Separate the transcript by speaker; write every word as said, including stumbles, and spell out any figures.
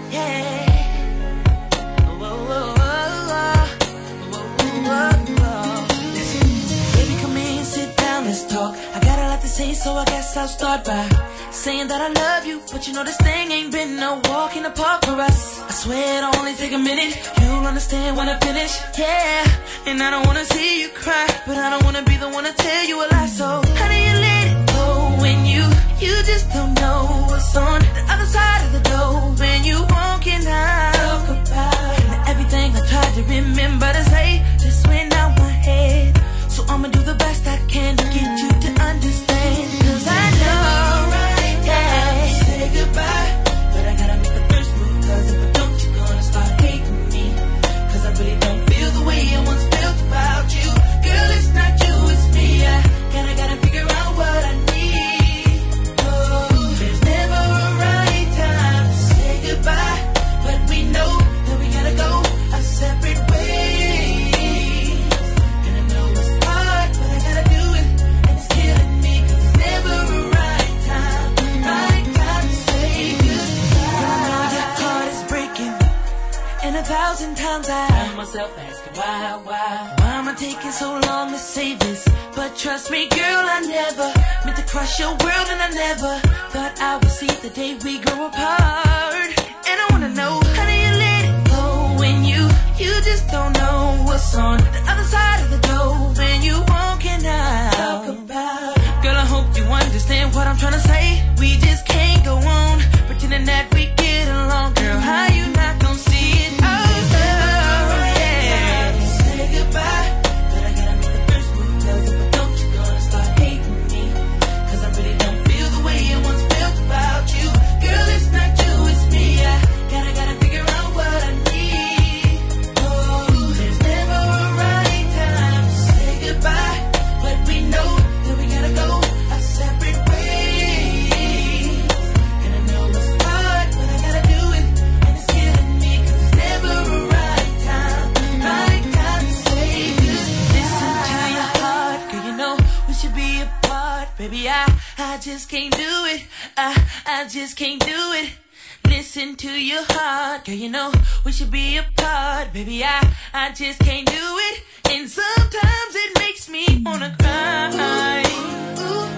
Speaker 1: yeah. Whoa, whoa, whoa, whoa, whoa, whoa. Listen, baby, come in, sit down, let's talk. I got a lot to say, so I guess I'll start by saying that I love you, but you know this thing ain't been no walk in the park for us. I swear it'll only take a minute, you'll understand when I finish, yeah. And I don't wanna see you cry, but I don't wanna be the one to tell you a lie. So how do you let it go when you, you just don't know what's on the other side of the door when you walking out? Talk about and everything I tried to remember to say just went out my head. So I'ma do the best I can to get you to understand, cause I know right now say goodbye, but I gotta make the first move, cause if I don't you're gonna start hating me, cause I really don't feel the way I once felt about you. Girl, it's not you, it's me. I gotta, gotta figure out what I need. Oh, there's never a right time to say goodbye, but we know that we gotta go our separate ways. And I know it's hard, but I gotta do it, and it's killing me, cause it's never a right time, right time to say goodbye. I know your heart is breaking, and a thousand times I find myself asking why, why, why am I taking so long to say this? But trust me, girl, I never meant to crush your world, and I never thought I would see the day we grow apart. And I wanna know, how do you let it go when you, you just don't know what's on the other side of the door when you walking out? Talk about, girl, I hope you understand what I'm trying to say. We just can't go on pretending that we get along. Girl, how you not gonna see it? Oh, oh yeah. Say goodbye, but I gotta make the first move, cause if I don't you're gonna start hating me, cause I really don't feel the way I once felt about you. Girl, it's not you, it's me. I gotta, gotta figure out what I need. Oh, there's never a right time to say goodbye, but we know that we gotta go our separate ways. And I know it's hard, but I gotta do it, and it's killing me, cause it's never a right time, right time to say goodbye. Listen to your heart, girl, you know we should be apart. Baby, I, I just can't do it, I, I just can't do it. Listen to your heart, girl, you know we should be apart. Baby, I, I just can't do it, and sometimes it makes me wanna cry. Ooh, ooh.